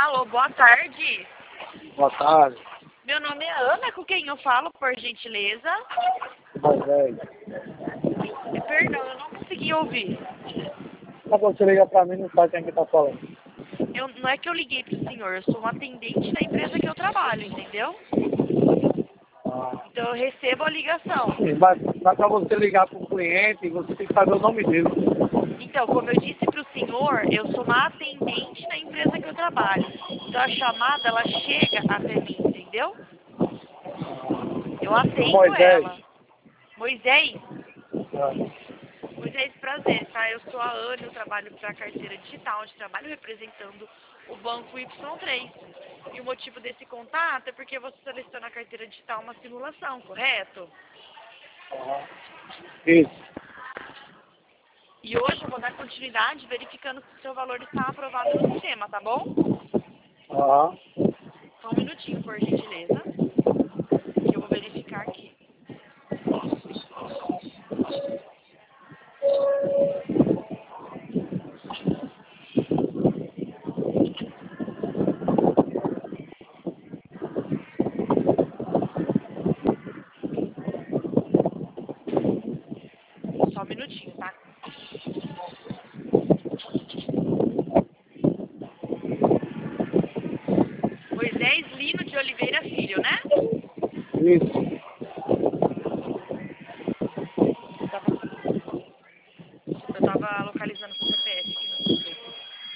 Alô, boa tarde. Boa tarde. Meu nome é Ana, com quem eu falo, por gentileza? Moisés. Perdão, eu não consegui ouvir. Mas você liga pra mim, não sabe quem é que tá falando. Não é que eu liguei pro senhor, eu sou uma atendente da empresa que eu trabalho, entendeu? Então eu recebo a ligação. Sim, mas pra você ligar pro cliente, você tem que saber o nome dele. Então, como eu disse pro senhor, eu sou uma atendente da empresa que eu trabalho. Então a chamada, ela chega até mim, entendeu? Eu atendo Moisés. ela. Moisés? Ah, Moisés, prazer, tá? Eu sou a Ana, eu trabalho para a carteira digital, onde trabalho representando o banco Y3. E o motivo desse contato é porque você solicitou na carteira digital uma simulação, correto? Isso. E hoje eu vou dar continuidade verificando se o seu valor está aprovado no sistema, tá bom? Aham. Só um minutinho, por gentileza, que eu vou verificar aqui. Só um minutinho, tá? Moisés Lino de Oliveira Filho, né? Isso. Eu tava localizando o CPF aqui no sistema.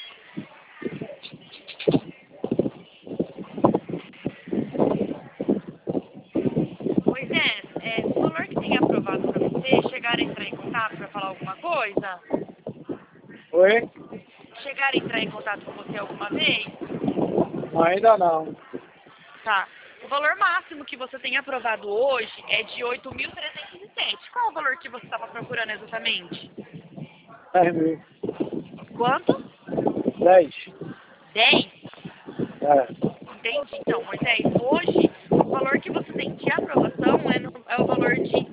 Moisés, o valor que tem aprovado para você, chegaram a entrar em contato para falar alguma coisa? Oi? Chegaram a entrar em contato com você alguma vez? Ainda não. Tá. O valor máximo que você tem aprovado hoje é de 8.307. Qual o valor que você estava procurando exatamente? 10 mil. Quanto? 10. 10? É. Entendi. Então, Moisés, hoje o valor que você tem de aprovação é o valor de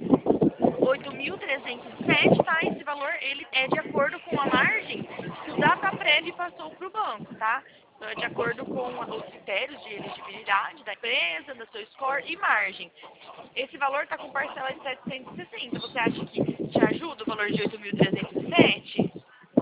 8.307, tá? Esse valor ele é de acordo com a margem que o DataPrev passou para o banco, tá? Então, é de acordo com os critérios de elegibilidade da empresa, do seu score e margem. Esse valor está com parcela de 760. Você acha que te ajuda o valor de 8.307?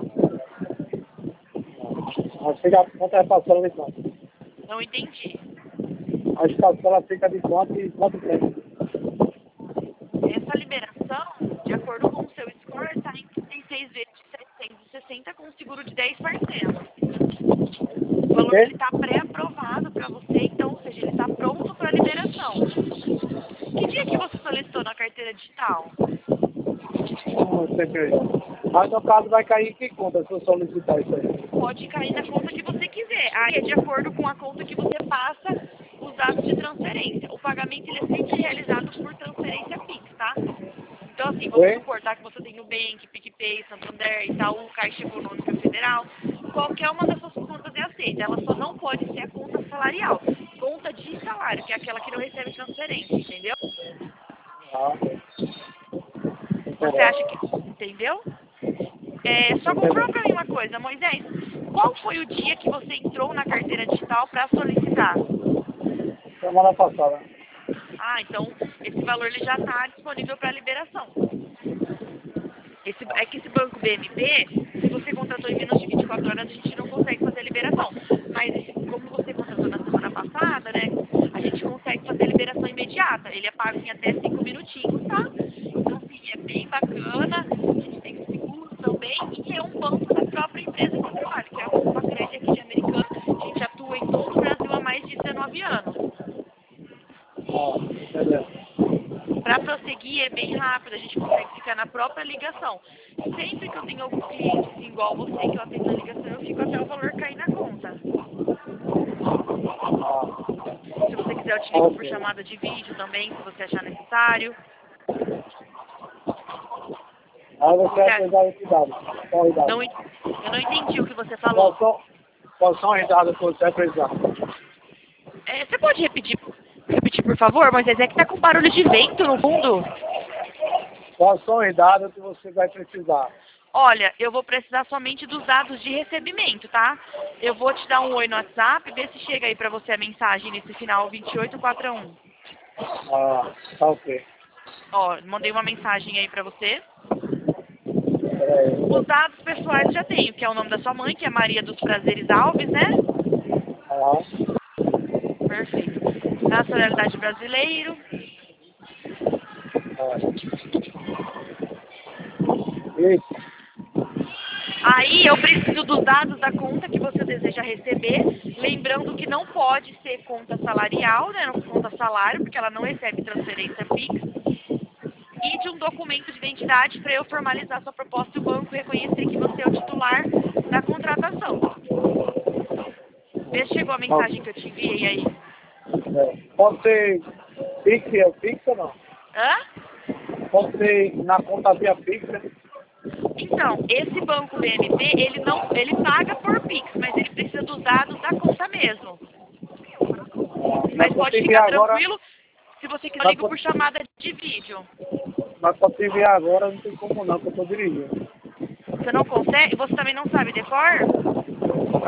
Mas fica, quanto é a parcela de quanto? Não entendi. A parcela fica de quanto e quanto tempo? Essa liberação, de acordo com o seu score, está em 36 vezes de 760 com um seguro de 10%. O valor ele está pré-aprovado para você, então, ou seja, ele está pronto para liberação. Que dia que você solicitou na carteira digital? Não sei que. Mas no caso vai cair em que conta se eu solicitar isso aí? Pode cair na conta que você quiser. Aí é de acordo com a conta que você passa os dados de transferência. O pagamento ele é sempre realizado por transferência Pix, tá? Então, assim, vamos supor, tá, que você tem Nubank, PicPay, Santander, Itaú, Caixa Econômica Federal. Qualquer uma dessas contas é aceita. Ela só não pode ser a conta salarial. Conta de salário, que é aquela que não recebe transferência, entendeu? Ah. Você acha que... Entendeu? Só confirma pra mim uma coisa, Moisés. Qual foi o dia que você entrou na carteira digital para solicitar? Semana passada. Ah, então esse valor ele já está disponível para liberação. É que esse banco BMP, se você contratou em menos de 24 horas, a gente não consegue fazer a liberação. Mas como você contratou na semana passada, né, a gente consegue fazer a liberação imediata. Ele é pago em até 5 minutinhos, tá? Então, assim, é bem bacana. A gente tem seguro também e é um banco da própria empresa que eu trabalho, que é a Compacred aqui de Americana. A gente atua em todo o Brasil há mais de 19 anos. Beleza. Para prosseguir é bem rápido, a gente consegue ficar na própria ligação. Sempre que eu tenho algum cliente assim, igual você, que eu atendo a ligação, eu fico até o valor cair na conta. Se você quiser, eu te ligo por chamada de vídeo também, se você achar necessário. Aí você vai pegar esse dado. Qual a idade? Eu não entendi o que você falou. Quais são as dados que você vai precisar? Você pode repetir, por favor, mas é que tá com barulho de vento no fundo. Quais são os dados que você vai precisar? Olha, eu vou precisar somente dos dados de recebimento, tá? Eu vou te dar um oi no WhatsApp, ver se chega aí pra você a mensagem nesse final 2841. Ah, tá ok. Ó, mandei uma mensagem aí pra você. Peraí. Os dados pessoais eu já tenho, que é o nome da sua mãe, que é Maria dos Prazeres Alves, né? Aham. Perfeito. Nacionalidade brasileiro. Isso. Aí eu preciso dos dados da conta que você deseja receber, lembrando que não pode ser conta salarial, né? Não conta salário, porque ela não recebe transferência Pix. E de um documento de identidade para eu formalizar sua proposta e o banco reconhecer que você é o titular da contratação. Vê se chegou a mensagem que eu te enviei aí. Pode ser Pix ou não? Hã? Pode ser na conta via Pix, né? Então, esse banco BMP, ele paga por Pix, mas ele precisa dos dados da conta mesmo. Mas Mas para pode te ficar enviar agora, tranquilo, se você quiser, eu ligo por chamada de vídeo. mas para te enviar agora não tem como não, porque eu tô dirigindo. Você não consegue? Você também não sabe decor?